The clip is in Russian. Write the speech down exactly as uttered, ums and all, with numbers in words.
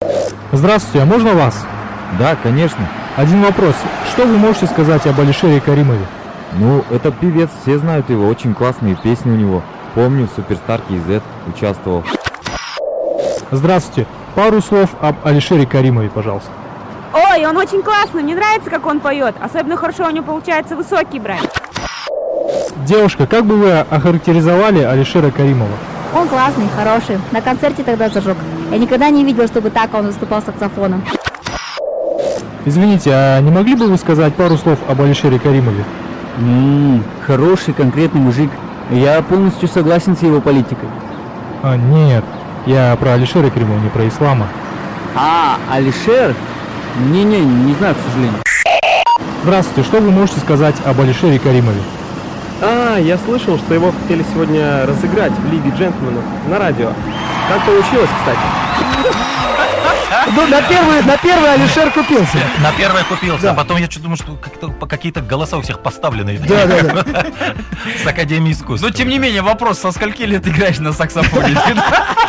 Здравствуйте, а можно вас? Да, конечно. Один вопрос. Что вы можете сказать об Алишере Каримове? Ну, это певец, все знают его, очень классные песни у него. Помню, в Суперстар кей зет участвовал. Здравствуйте. Пару слов об Алишере Каримове, пожалуйста. Ой, он очень классный, мне нравится, как он поет. Особенно хорошо у него получается высокий брать. Девушка, как бы вы охарактеризовали Алишера Каримова? Он классный, хороший. На концерте тогда зажег. Я никогда не видел, чтобы так он выступал с саксофоном. Извините, а не могли бы вы сказать пару слов об Алишере Каримове? М-м, хороший, конкретный мужик. Я полностью согласен с его политикой. А, нет, я про Алишера Каримова, не про ислама. А, Алишер? Не-не, не знаю, к сожалению. Здравствуйте, что вы можете сказать об Алишере Каримове? А, я слышал, что его хотели сегодня разыграть в Лиге джентльменов на радио. Как получилось, кстати? Ну, на первый, на первый Алишер купился. На первое купился, Да. а потом я что-то думаю, что как-то по- какие-то голоса у всех поставлены. Да, да, да. С Академии искусств. Но тем не менее, вопрос, со скольки лет играешь на саксофоне?